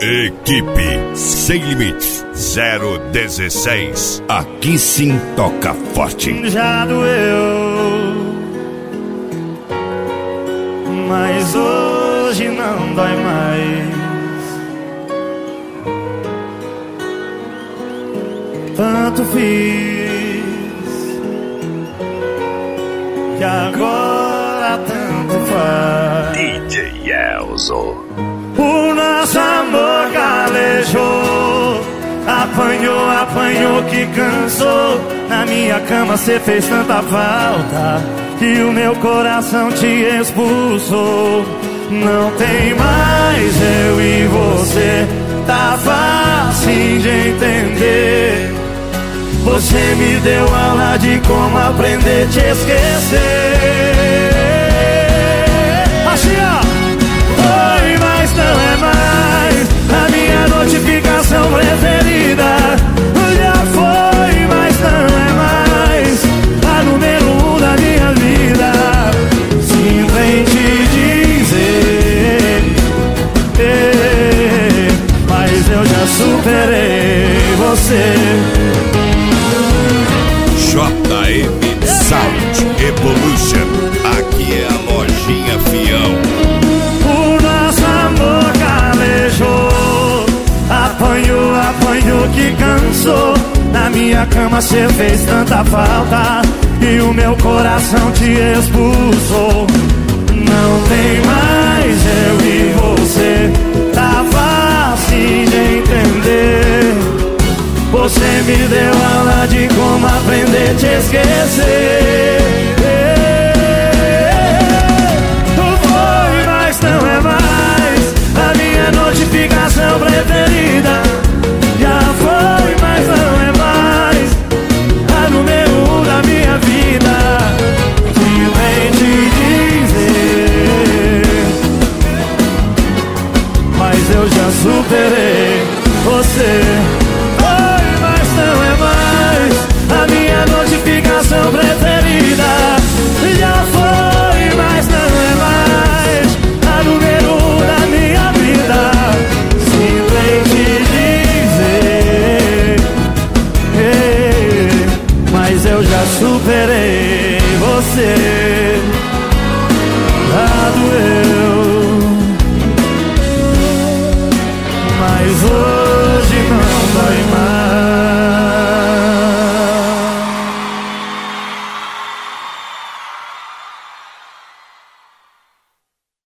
Equipe Sem Limites 016. Aqui sim toca forte. Já doeu, mas hoje não dói mais. Tanto fiz que agora tanto faz. DJ Elzo. O nosso amor calejou, apanhou que cansou. Na minha cama cê fez tanta falta que o meu coração te expulsou. Não tem mais eu e você, tá fácil de entender. Você me deu aula de como aprender a te esquecer. Assim ó, foi, mas não é mais a minha notificação preferida. Já foi, mas não é mais a número 1 da minha vida. Sinto em te dizer, mas eu já superei você. JM Sound Evolution. Aqui é a lojinha fião. O nosso amor calejou, apanhou que cansou. Na minha cama cê fez tanta falta e o meu coração te expulsou. Não tem mais eu e você, tá fácil de entender. Você me deu aula de como aprender a te esquecer.